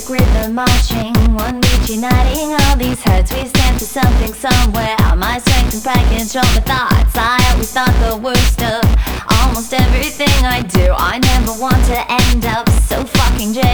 rhythmic rhythm marching, one beat uniting all these heads. We stand for something somewhere. My strength and package all my thoughts. I always thought the worst of almost everything I do. I never want to end up so fucking jaded.